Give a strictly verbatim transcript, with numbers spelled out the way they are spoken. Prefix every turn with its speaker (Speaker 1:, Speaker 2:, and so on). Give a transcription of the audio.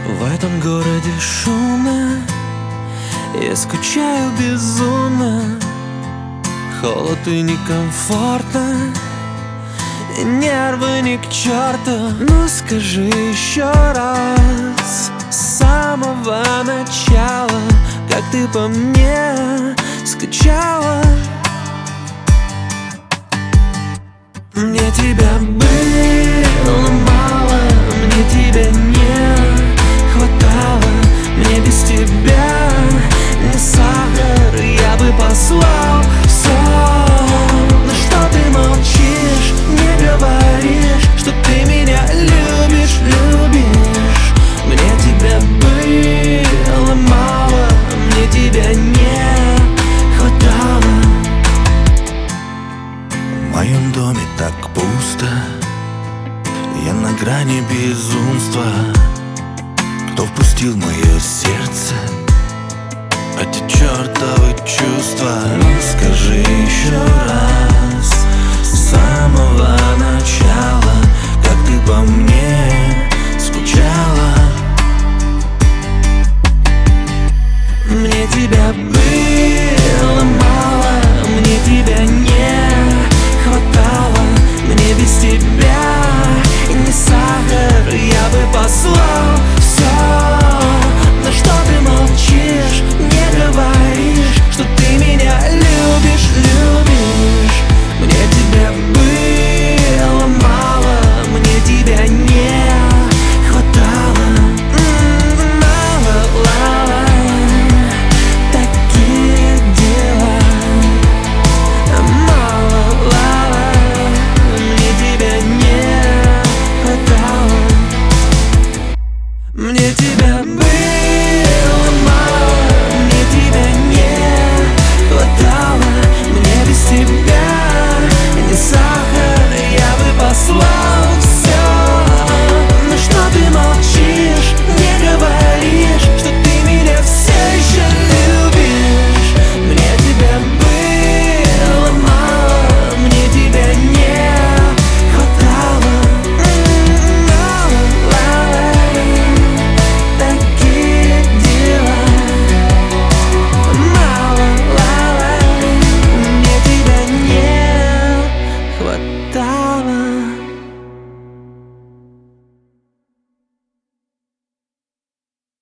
Speaker 1: В этом городе шумно, я скучаю безумно. Холод и некомфортно, и нервы ни к черту. Ну скажи еще раз, с самого начала, как ты по мне скучала. Мне тебя было мало, мне тебя не хватало. Мне без тебя не сахар, я бы послал все. Но что ты молчишь, не говоришь, что ты меня любишь, любишь. Мне тебя было мало, мне тебя не хватало.
Speaker 2: В моем доме так пусто, я на грани безумства. Кто впустил в мое сердце эти чертовы чувства? Ну скажи еще раз, с самого начала, как ты по мне скучала.
Speaker 1: Мне тебя было мало, мне тебя не хватало. Мне без тебя не сахар, я бы послал все. Но что ты молчишь, не говоришь, что ты меня любишь, любишь. Мне тебя было мало, мне тебя не хватало. М-м, мало, мало, такие дела. Мало, мало, мне тебя не хватало. Мне тебя